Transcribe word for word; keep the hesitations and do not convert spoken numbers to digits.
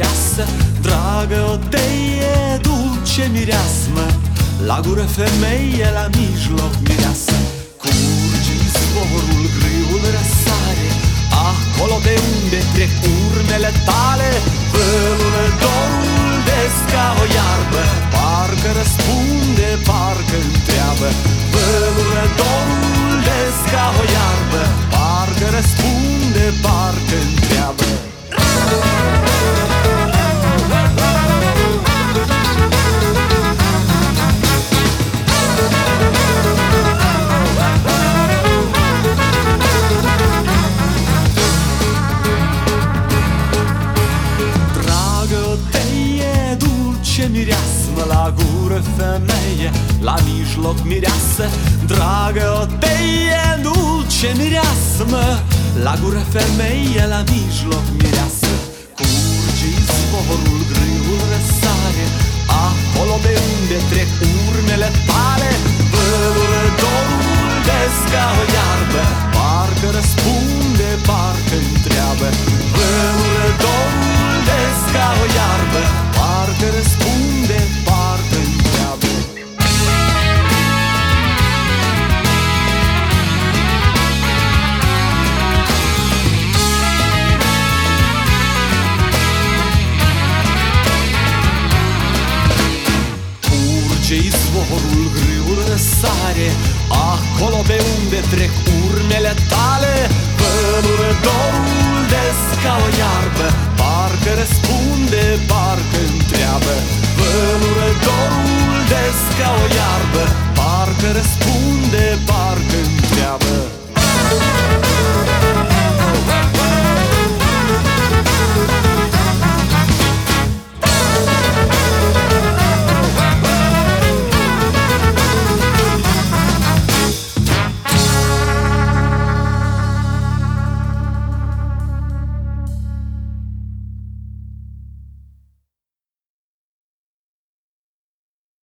mireasă, dragă odeie, dulce mireasmă, la gură femeie, la mijloc mireasă. Curge izvorul, grâul răsare, acolo de unde trec urmele tale. Vălule dorul des ca o iarbă, parcă răspunde, parcă întreabă. Vălule dorul des ca o iarbă, parcă răspunde, parcă întreabă. Mireasmă, la gură femeie, la mijloc mireasă, dragă odeie, dulce mireasmă, la gură femeie, la mijloc mireasă. Curge izvorul, grâul răsare, acolo de unde trec urmele tale. Vălule dorul des ca o iarbă, parcă răspunde, parcă întreabă. Vălule dorul des ca o iarbă, parcă răspunde, parcă întreabă. Curge izvorul, grâul răsare, acolo pe unde trec urmele tale. Vălule două